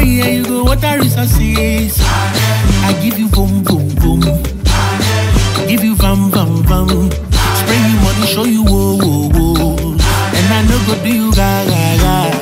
ear, you go water resources. I give you boom, boom, boom. Give you vam, vam, vam. Spray you money, show you whoa, whoa, whoa. And I no go do you ga, ga, ga.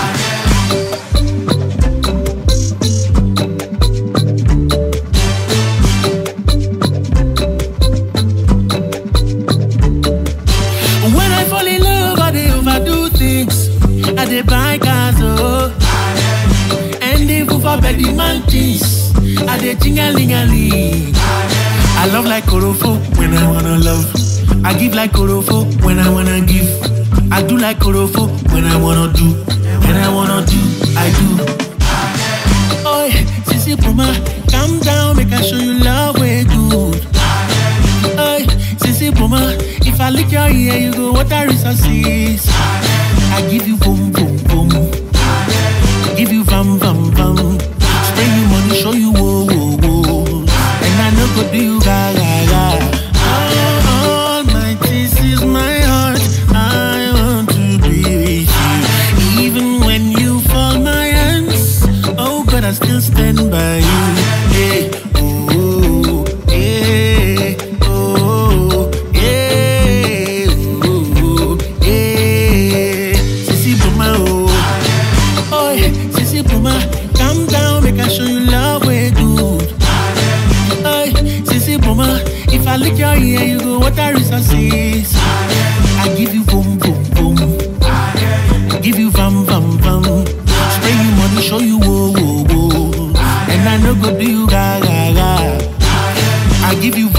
When I fall in love, I dey overdo things. I dey buy cars, oh. And they move for bed mountains. I dey ting-a-ling-a-ling. I love like Korofo when I wanna love. I give like Korofo when I wanna give. I do like Korofo when I wanna do. When I wanna do, I do. Oh, Sissy Puma, calm down, make I show you love way good. Oh, Sissy Puma, if I lick your ear, you go water resources. I give you boom, boom, boom. Give you vam, vam, vam. Spray you money, show you whoa, whoa, whoa. And I no go do you ga, ga, ga. All my this is my heart. I want to be with you. Even when you fall my hands, oh God, I still stand by you. Hey, oh, hey, oh, hey, oh, hey. Sissy Puma, oh. Oh, Sissy Puma, calm down, make I show you love way good. Oh, Sissy Puma, if I lick your ear, you go water resources. I give you boom, boom, boom. Give you vam, vam, vam. Spray you money, show you whoa, whoa, whoa. And I no go do you ga, ga, ga. I give you